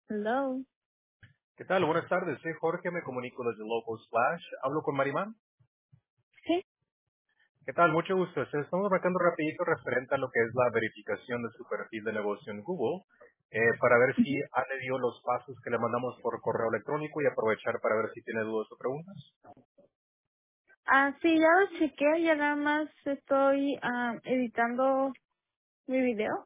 Hello. ¿Qué tal? Buenas tardes. Soy Jorge, me comunico desde Local Splash. Hablo con Marimán. Sí. ¿Qué tal? Mucho gusto. Estamos marcando rapidito referente a lo que es la verificación de su perfil de negocio en Google para ver si Ujú. ha leído los pasos que le mandamos por correo electrónico y aprovechar para ver si tiene dudas o preguntas. Sí, ya lo chequeé, ya nada más estoy editando mi video.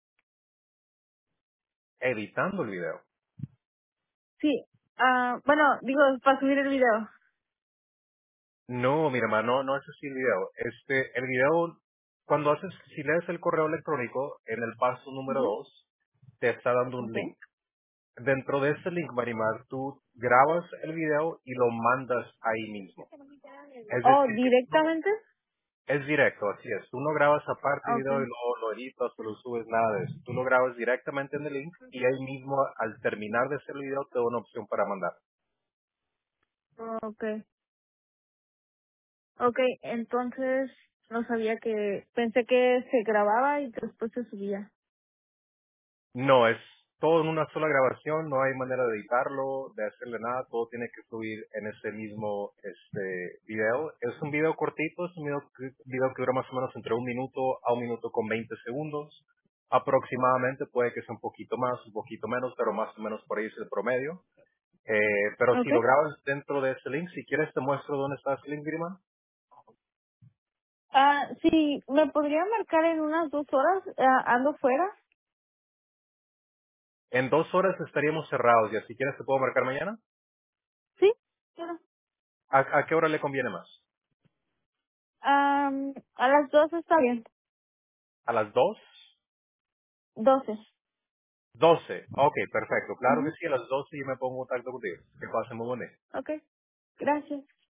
Editando el video. Sí. Bueno, digo, para subir el video. No, mi hermano, no es así el video. El video, si lees el correo electrónico, en el paso número Ujú. 2 te está dando un Okay. link. Dentro de ese link, Marimar, tú grabas el video y lo mandas ahí mismo. Es Oh, decir, que directamente. es directo, así es. Tú no grabas aparte el video y Okay. luego lo editas o lo subes, nada de eso. Tú lo grabas directamente en el link y ahí mismo, al terminar de hacer el video, te da una opción para mandar. Okay. Okay, entonces no sabía que, pensé que se grababa y después se subía. No, es todo en una sola grabación, no hay manera de editarlo, de hacerle nada, todo tiene que subir en ese mismo video. Es un video cortito, es un video que dura más o menos entre 1 minuto a 1 minuto con 20 segundos. Aproximadamente puede que sea un poquito más, un poquito menos, pero más o menos por ahí es el promedio. Pero si Okay. lo grabas dentro de ese link, si quieres te muestro dónde está ese link, Grima. Sí, ¿me podría marcar en unas 2 horas? Ando fuera. En 2 horas estaríamos cerrados, y si quieres te puedo marcar mañana. Sí. Claro. ¿A qué hora le conviene más? A las 2 está bien. ¿A las 2? 12. 12. Ok, perfecto. Claro que Ujú. sí, a las 12 yo me pongo en contacto contigo. Que pasen muy buen día. Ok. Gracias.